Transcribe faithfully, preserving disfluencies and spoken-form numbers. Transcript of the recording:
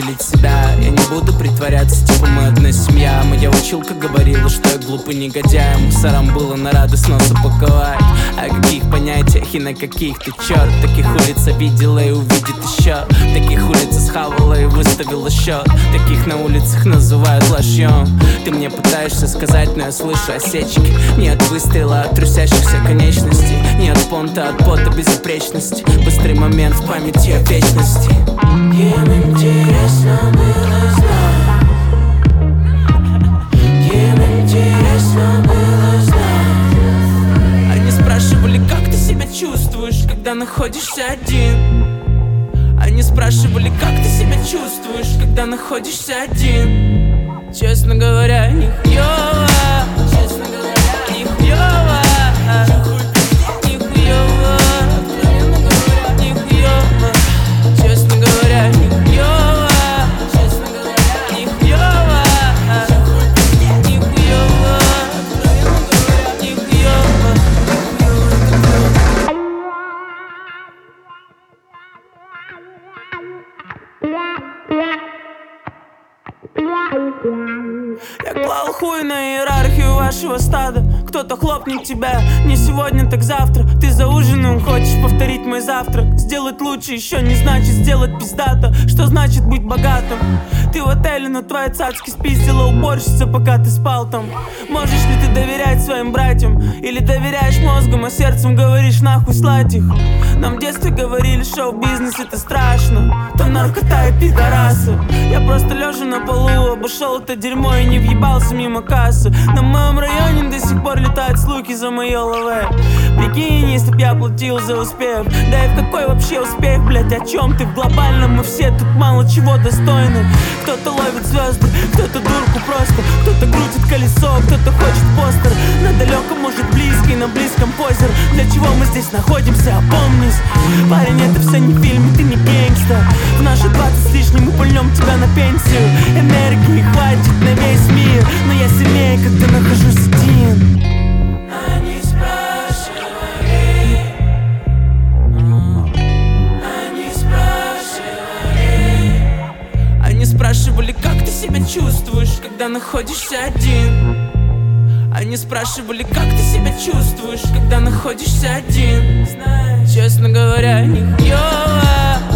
выделить себя. Я не буду притворяться, типа мы одна семья. Моя училка говорила, что я глупый негодяй. Мусорам было на радость нос упаковать. О каких понятиях и на каких ты черт? Таких улиц видела и увидит еще. Таких улиц схавала и выставила счет. Таких на улицах называют лошьем. Ты мне пытаешься сказать, но я слышу осечки. Не от выстрела, а от трясящихся конечностей. Не от понта, от пота безупречности. Быстрый момент в памяти о вечности. Им интересно было знать. Им интересно было знать. Они спрашивали, как ты себя чувствуешь, когда находишься один. Они спрашивали, как ты себя чувствуешь, когда находишься один. Честно говоря, нихуёво. Честно говоря, нихуёво. Нихуёво. Нихуёво. Честно говоря, нихуёво. Честно говоря, нихуёво. Нихуёво. Нихуёво. Я клал хуй на иерархию вашего стада. Кто-то хлопнет тебя, не сегодня, так завтра. Ты за ужином хочешь повторить мой завтрак. Сделать лучше еще не значит сделать пиздато. Что значит быть богатым? Ты в отеле, но твоя цацки спиздила уборщица, пока ты спал там. Можешь ли ты доверять своим братьям? Или доверяешь мозгом, а сердцем говоришь нахуй слать их? Нам в детстве говорили, шоу-бизнес это страшно. Там наркота и пидорасы. Я просто лежа на полу обошел это дерьмо и не въебался мимо кассы. На моем районе до сих пор летают слухи за моё лаве. Прикинь, если б я платил за успех. Да и в какой вообще успех, блять, о чем ты? В глобальном мы все тут мало чего достойны. Кто-то ловит звезды, кто-то дурку просто. Кто-то крутит колесо, кто-то хочет постер. На далеком, может близко и на близком позер. Для чего мы здесь находимся, опомнись. Парень, это все не фильм, и ты не гангста. В наши двадцать с лишним мы пульнем тебя на пенсию. Энергии хватит на весь мир, но я сильнее, когда нахожусь один. Они спрашивали. Они спрашивали. Они спрашивали, как ты себя чувствуешь, когда находишься один. Они спрашивали, как ты себя чувствуешь, когда находишься один. Честно говоря, нихуёво.